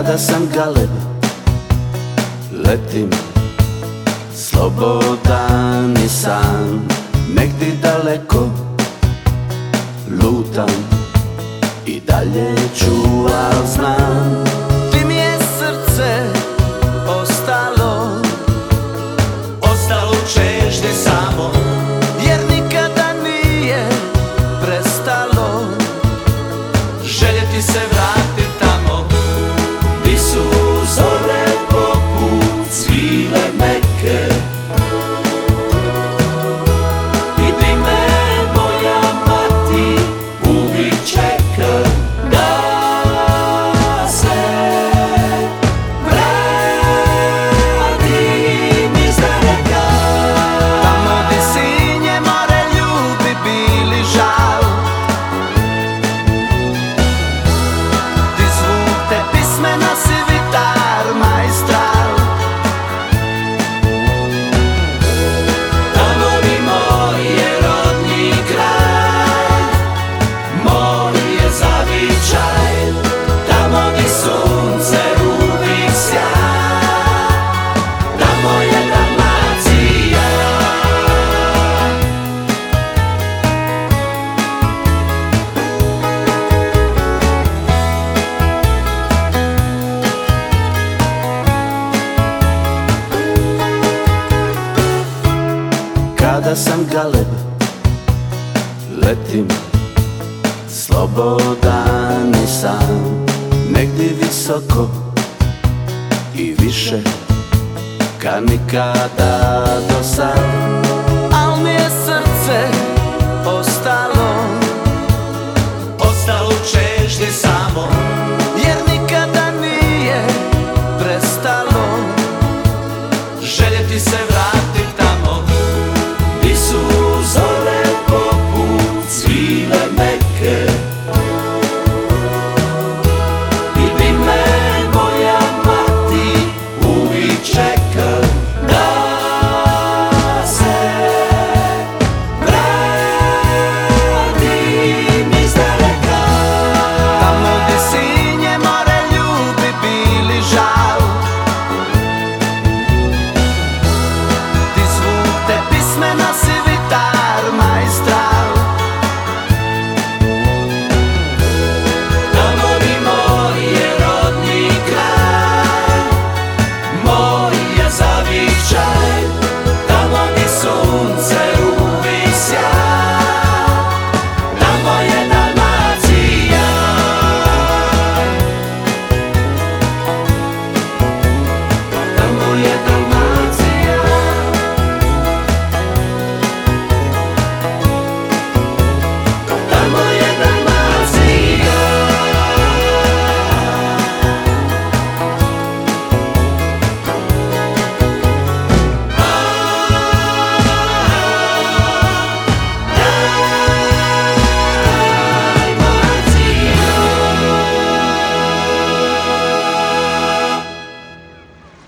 Kada sam galeb, letim slobodan i sam, negdje daleko lutam i dalje ću, al znam ti mi je srce ostalo u čežnji samo, jer nikada nije prestalo željeti se vratit tamo di su zore poput svile meke i di me moja mati uvijek čeka da se vratim iz daleka. Tamo di sinje more ljubi bili žal, di zvuk te pisme nosi vitar majstral. Tamo di moj je rodni kraj, moj je zavičaj, tamo di sunce uvijek sja, tamo je Dalmacija. Kada sam galeb, letim slobodan i sam, negdje visoko i više kad nikada do sad, al mi je srce ostalo u čežnji samo.